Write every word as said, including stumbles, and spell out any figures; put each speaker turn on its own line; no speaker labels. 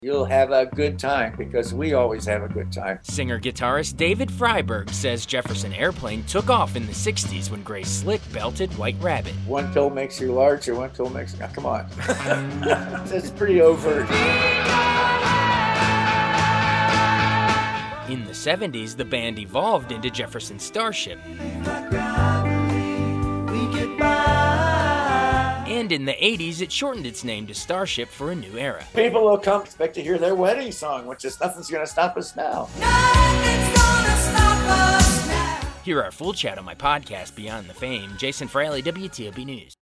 You'll have a good time because we always have a good time.
Singer-guitarist David Freiberg says Jefferson Airplane took off in the sixties when Grace Slick belted White Rabbit.
One pill makes you larger, one pill makes you... Now, come on. It's pretty overt.
In the seventies, the band evolved into Jefferson Starship. And in the eighties, it shortened its name to Starship for a new era.
People will come expect to hear their wedding song, which is Nothing's Gonna Stop Us Now.
Nothing's gonna stop us now.
Hear our full chat on my podcast, Beyond the Fame. Jason Fraley, W T O P News.